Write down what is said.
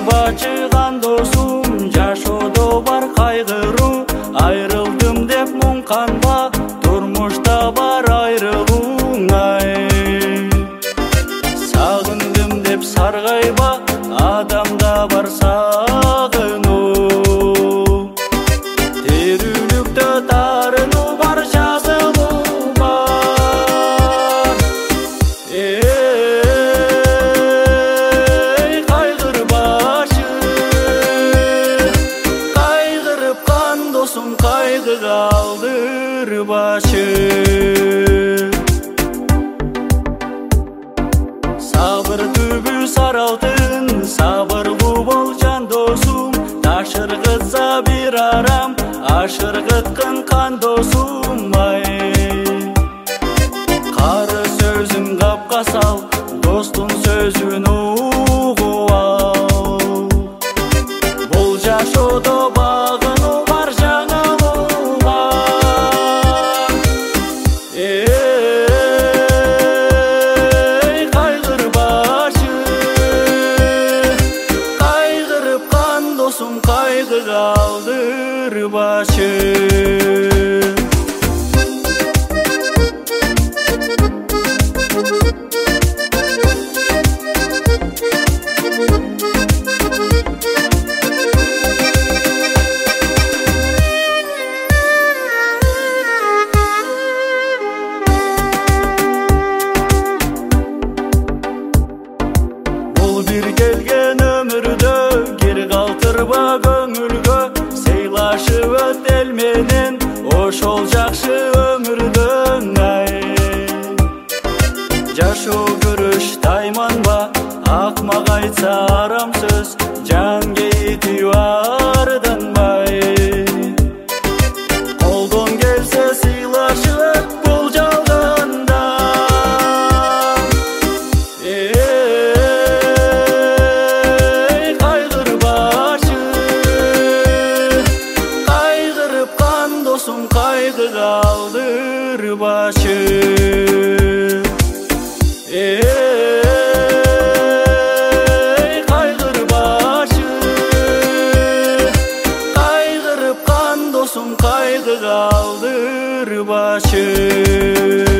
бачыган досум, жашоодо бар кайгыруу. Айрылдым деп мұң канба, турмушта бар айрылууң ай. Сагындым деп саргайба, адамда бар сагынуу. Терүүлүктө тарынуу бар, жазылуу бар. Кайгырбашы, кайгырып кан досум, кайгы калдырбашы. Сабыр түбү сары алтын, сабырлуу бол жан досум. Ташыргытса бир арам, ашыргыткын кан досум ай. Кары сөзүн капка сал, достун сөзүн угуп ал. Бул жашоодо багынуу бар, жаңылуу бар. Кайгырбашы, кайгырып кан досум, кайгы калдырбашы. Бир келген өмүрдө кир калтырба көңүлгө. Сыйлашып өт эл менен, ошол жакшы өмүрдөң ай. Жашоо көрүш тайманба, акмак айтса арам сөз, жан кейтип арданбай. Колдон келсе сыйлашып өт бул жалганда. Досум, кайгы калдырбашы. Кайгырбашы, кайгырып кан досум, кайгы калдырбашы.